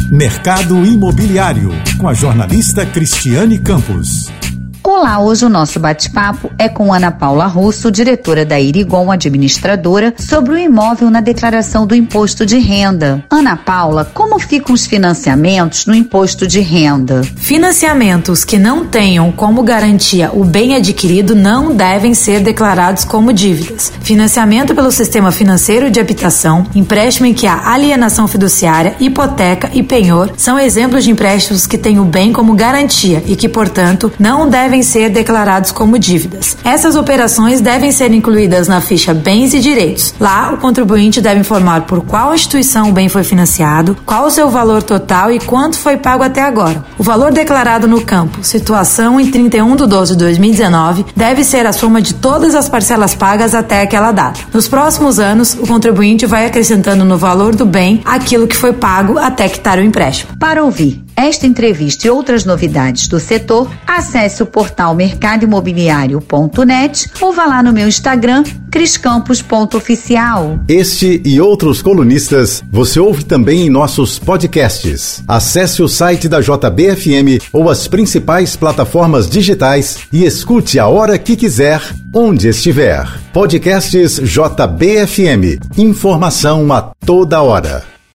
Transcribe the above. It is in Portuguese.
Mercado Imobiliário, com a jornalista Cristiane Campos. Olá, hoje o nosso bate-papo é com Ana Paula Russo, diretora da Irigon Administradora, sobre o imóvel na declaração do imposto de renda. Ana Paula, como ficam os financiamentos no imposto de renda? Financiamentos que não tenham como garantia o bem adquirido não devem ser declarados como dívidas. Financiamento pelo sistema financeiro de habitação, empréstimo em que há alienação fiduciária, hipoteca e penhor são exemplos de empréstimos que têm o bem como garantia e que, portanto, não devem ser declarados como dívidas. Essas operações devem ser incluídas na ficha Bens e Direitos. Lá, o contribuinte deve informar por qual instituição o bem foi financiado, qual o seu valor total e quanto foi pago até agora. O valor declarado no campo Situação em 31/12/2019 deve ser a soma de todas as parcelas pagas até aquela data. Nos próximos anos, o contribuinte vai acrescentando no valor do bem aquilo que foi pago até quitar o empréstimo. Para ouvir esta entrevista e outras novidades do setor, acesse o portal mercadoimobiliario.net ou vá lá no meu Instagram, criscampos.oficial. Este e outros colunistas você ouve também em nossos podcasts. Acesse o site da JBFM ou as principais plataformas digitais e escute a hora que quiser, onde estiver. Podcasts JBFM. Informação a toda hora.